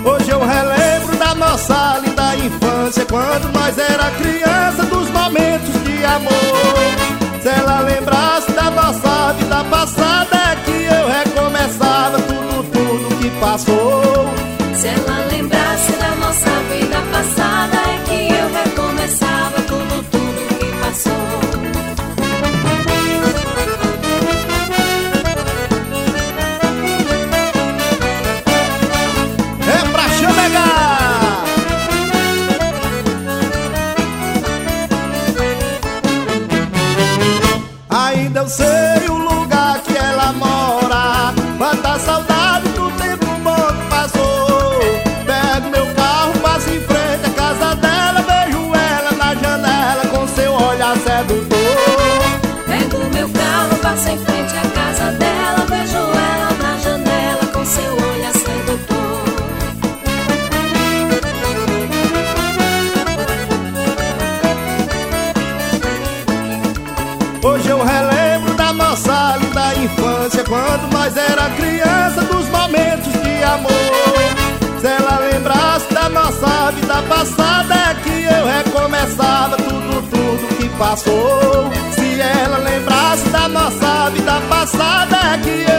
Hoje eu relembro da nossa linda infância, quando nós era criança, dos momentos de amor. Se ela lembrasse da nossa vida passada, é que eu recomeçava tudo que passou. Se ela lembrasse da nossa vida passada, é que eu recomeçava tudo que passou. É pra chamegar! Ainda eu sei o lugar que ela mora, quanta saudade do tempo bom que passou. Pego meu carro, passo em frente à casa dela, vejo ela na janela com seu olhar sedutor. Pego meu carro, passo em frente à casa dela, vejo ela na janela com seu olhar sedutor. Hoje eu relembro da nossa linda infância, quando nós era criança, dos momentos de amor. Se ela lembrasse da nossa vida passada, é que eu recomeçava tudo que passou. Se ela lembrasse da nossa vida passada, é que